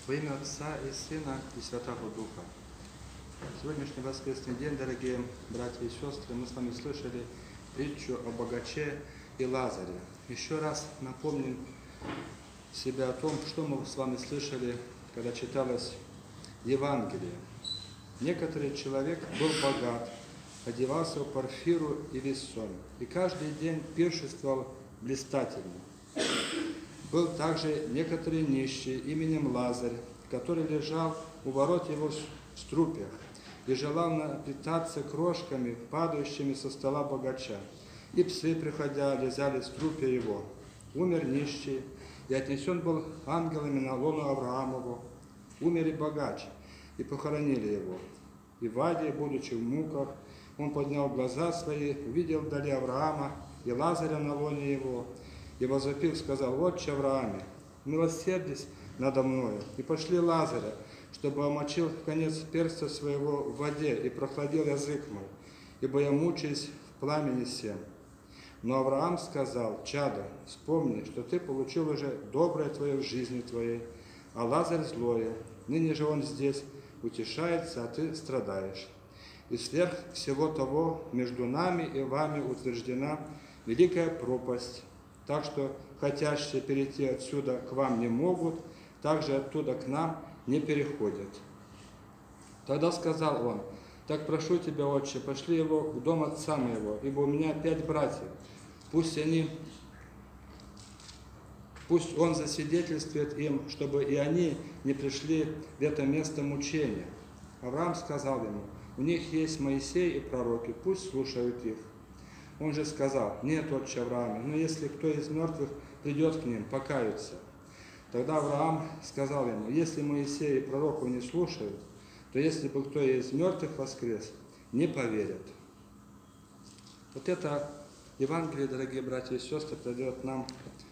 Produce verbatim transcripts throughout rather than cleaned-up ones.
Во имя Отца и Сына и Святого Духа. Сегодняшний воскресный день, дорогие братья и сестры, мы с вами слышали притчу о богаче и Лазаре. Еще раз напомним себе о том, что мы с вами слышали, когда читалось Евангелие. Некоторый человек был богат, одевался в парфиру и вессон, и каждый день пиршествовал блистательно. Был также некоторый нищий именем Лазарь, который лежал у ворот его в струпьях и желал напитаться крошками, падающими со стола богача. И псы, приходя, лизали струпья его. Умер нищий, и отнесен был ангелами на лоно Авраамову. Умер и богач, и похоронили его. И в аде, будучи в муках, он поднял глаза свои, увидел вдали Авраама и Лазаря на лоне его, и возопил, сказал: «Отче Аврааме, милосердись надо мною, и пошли Лазаря, чтобы омочил конец перста своего в воде и прохладил язык мой, ибо я мучаюсь в пламени сем». Но Авраам сказал: «Чадо, вспомни, что ты получил уже доброе твое в жизни твоей, а Лазарь злое. Ныне же он здесь утешается, а ты страдаешь. И сверх всего того между нами и вами утверждена великая пропасть. Так что хотящие перейти отсюда к вам не могут, также оттуда к нам не переходят». Тогда сказал он: «Так прошу тебя, отче, пошли его в дом отца моего, ибо у меня пять братьев. Пусть они, пусть он засвидетельствует им, чтобы и они не пришли в это место мучения». Авраам сказал ему: «У них есть Моисей и пророки, пусть слушают их». Он же сказал: «Нет, отче Аврааме, но если кто из мертвых придет к ним, покаются». Тогда Авраам сказал ему: «Если Моисей и пророков не слушают, то если бы кто из мертвых воскрес, не поверят». Вот это Евангелие, дорогие братья и сестры, дает нам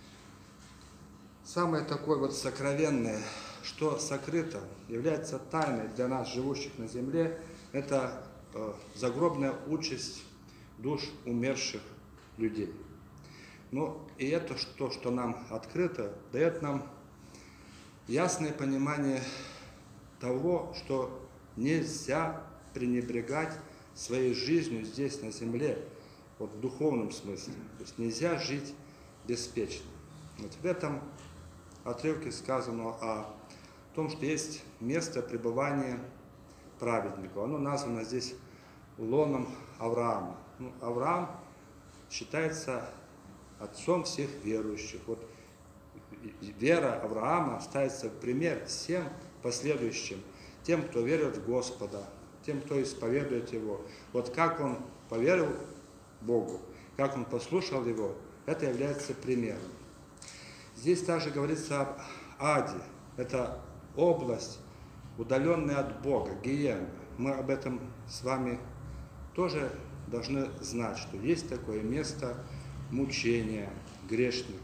самое такое вот сокровенное, что сокрыто, является тайной для нас, живущих на земле, это э, загробная участь душ умерших людей. Но и это, что, что нам открыто, дает нам ясное понимание того, что нельзя пренебрегать своей жизнью здесь, на земле, вот в духовном смысле. То есть нельзя жить беспечно. Вот в этом отрывке сказано о том, что есть место пребывания праведников. Оно названо здесь лоном Авраама. Ну, Авраам считается отцом всех верующих. Вот вера Авраама ставится в пример всем последующим, тем, кто верит в Господа, тем, кто исповедует Его. Вот как он поверил Богу, как он послушал Его, это является примером. Здесь также говорится об аде. Это область, удаленная от Бога, гиенна. Мы об этом с вами тоже должны знать, что есть такое место мучения грешников.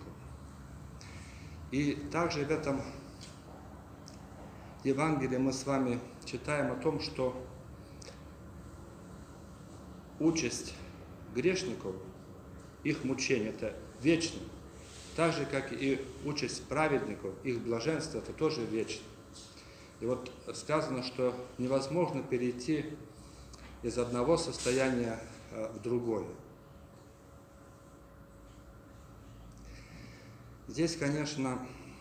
И также в этом Евангелии мы с вами читаем о том, что участь грешников, их мучение – это вечно. Так же, как и участь праведников, их блаженство – это тоже вечно. И вот сказано, что невозможно перейти из одного состояния в другое. Здесь, конечно,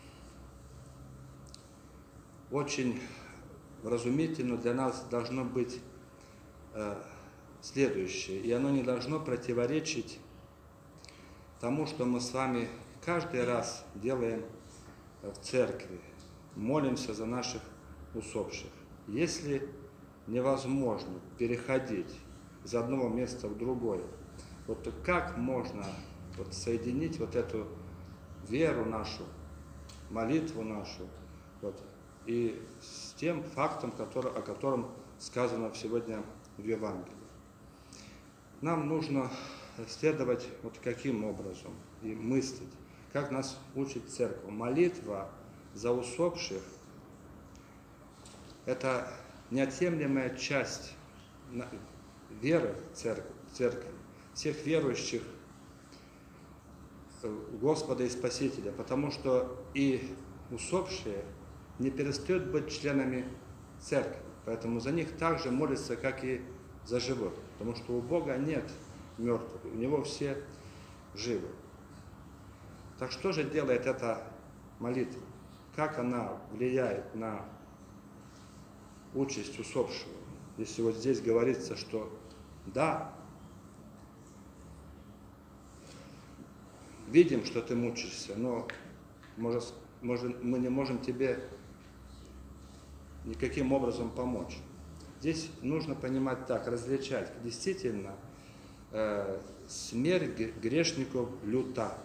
очень вразумительно для нас должно быть э, следующее, и оно не должно противоречить тому, что мы с вами каждый раз делаем в церкви, молимся за наших усопших. Если невозможно переходить из одного места в другое, вот как можно вот соединить вот эту веру нашу, молитву нашу, вот, и с тем фактом, который, о котором сказано сегодня в Евангелии. Нам нужно следовать вот каким образом и мыслить, как нас учит церковь. Молитва за усопших – это неотъемлемая часть веры церкви, церкви, всех верующих Господа и Спасителя, потому что и усопшие не перестают быть членами церкви. Поэтому за них также молятся, как и за живых. Потому что у Бога нет мертвых, у Него все живы. Так что же делает эта молитва? Как она влияет на участь усопшего? Если вот здесь говорится, что да, видим, что ты мучаешься, но может, может, мы не можем тебе никаким образом помочь. Здесь нужно понимать так, различать. Действительно, э, смерть грешников люта.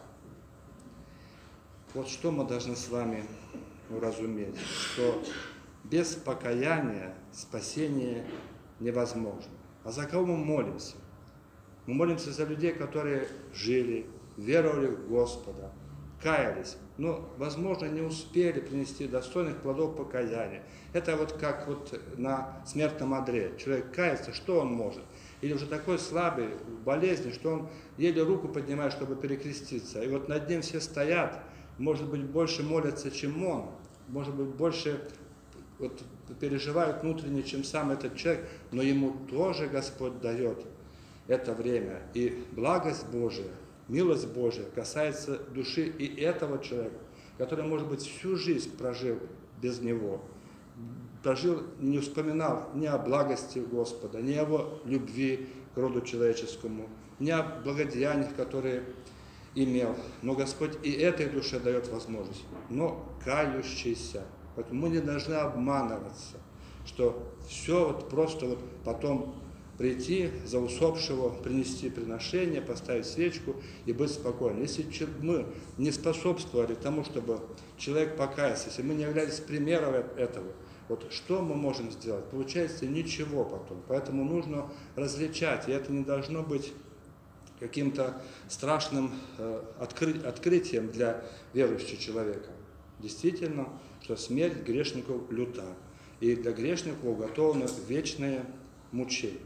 Вот что мы должны с вами уразуметь, что без покаяния спасение невозможно. А за кого мы молимся? Мы молимся за людей, которые жили, веровали в Господа, каялись, но, возможно, не успели принести достойных плодов покаяния. Это вот как вот на смертном одре. Человек кается, что он может? Или уже такой слабый, в болезни, что он еле руку поднимает, чтобы перекреститься. И вот над ним все стоят, может быть, больше молятся, чем он, может быть, больше вот, переживают внутренне, чем сам этот человек, но ему тоже Господь дает это время. И благость Божия, милость Божия касается души и этого человека, который, может быть, всю жизнь прожил без Него, прожил, не вспоминал ни о благости Господа, ни о Его любви к роду человеческому, ни о благодеяниях, которые имел. Но Господь и этой душе дает возможность, но кающийся. Поэтому мы не должны обманываться, что все вот просто вот потом прийти за усопшего, принести приношение, поставить свечку и быть спокойным. Если мы не способствовали тому, чтобы человек покаялся, если мы не являлись примером этого, вот что мы можем сделать? Получается ничего потом. Поэтому нужно различать, и это не должно быть каким-то страшным э, откры- открытием для верующего человека. Действительно, что смерть грешников люта, и для грешников уготовано вечное мучение.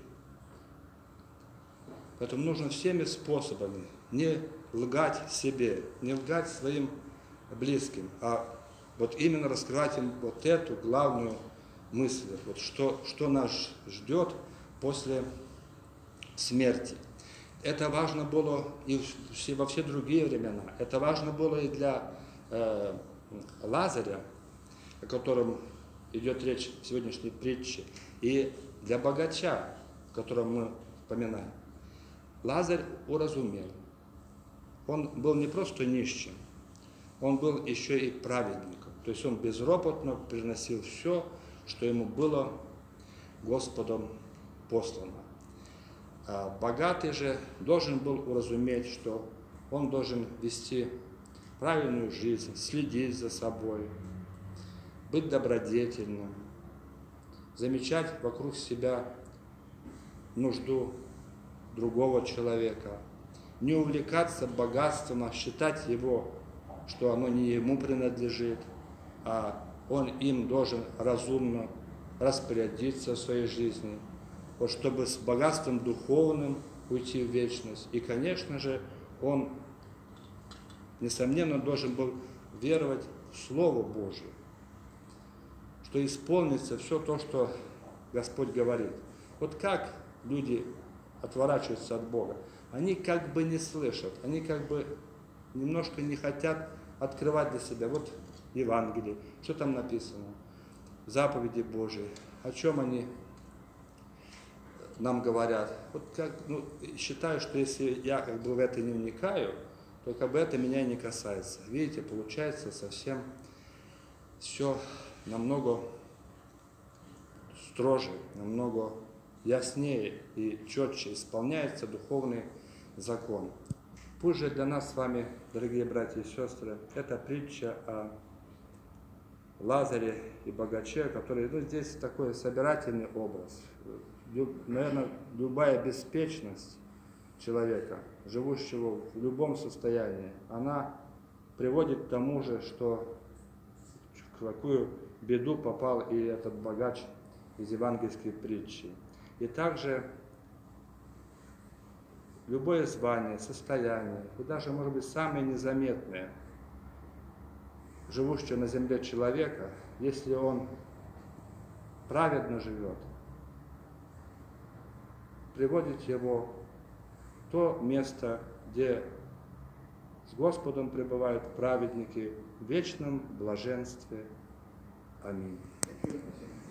Поэтому нужно всеми способами не лгать себе, не лгать своим близким, а вот именно раскрывать им вот эту главную мысль, вот что, что нас ждет после смерти. Это важно было и во все другие времена. Это важно было и для э, Лазаря, о котором идет речь в сегодняшней притче, и для богача, о котором мы вспоминаем. Лазарь уразумел. Он был не просто нищим, он был еще и праведником. То есть он безропотно приносил все, что ему было Господом послано. А богатый же должен был уразуметь, что он должен вести правильную жизнь, следить за собой, быть добродетельным, замечать вокруг себя нужду другого человека, не увлекаться богатством, а считать его, что оно не ему принадлежит, а он им должен разумно распорядиться в своей жизни, вот чтобы с богатством духовным уйти в вечность. И, конечно же, он, несомненно, должен был веровать в Слово Божие, что исполнится все то, что Господь говорит. Вот как люди отворачиваются от Бога? Они как бы не слышат, они как бы немножко не хотят открывать для себя. Вот Евангелие, что там написано? Заповеди Божии. О чем они нам говорят? Вот как, ну, считаю, что если я как бы в это не вникаю, то как бы это меня не касается. Видите, получается совсем все намного строже, намного яснее и четче исполняется духовный закон. Пусть же для нас с вами, дорогие братья и сестры, это притча о Лазаре и богаче, который, ну, здесь такой собирательный образ. Наверное, любая беспечность человека, живущего в любом состоянии, она приводит к тому же, что в какую беду попал и этот богач из евангельской притчи. И также любое звание, состояние, и даже, может быть, самые незаметные, живущего на земле человека, если он праведно живет, приводит его в то место, где с Господом пребывают праведники в вечном блаженстве. Аминь.